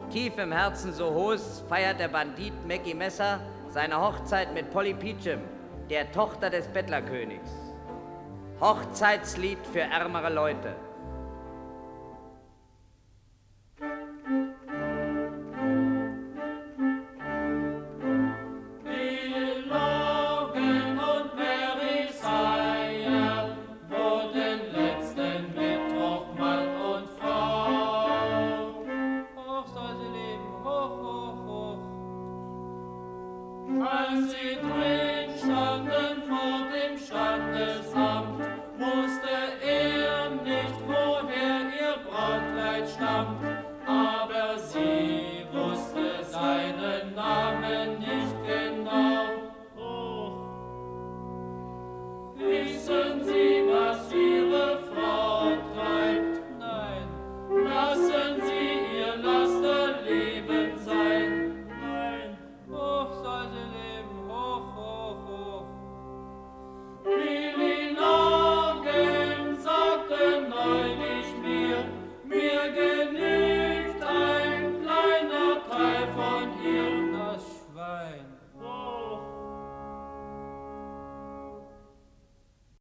Tief im Herzen so Hohes feiert der Bandit Mackie Messer seine Hochzeit mit Polly Peachum, der Tochter des Bettlerkönigs. Hochzeitslied für ärmere Leute. Als sie drin standen vor dem Standesamt, wusste er nicht, woher ihr Brautkleid stammt, aber sie wusste seinen Namen nicht genau. Oh. Wissen Sie, was Ihre Frau treibt? Nein. Lassen Sie ihr Lasterleben sein? Nein. Hoch soll sie leben, hoch, hoch, hoch. Billy Logan sagte neulich mir genügt ein kleiner Teil von ihr. Das Schwein.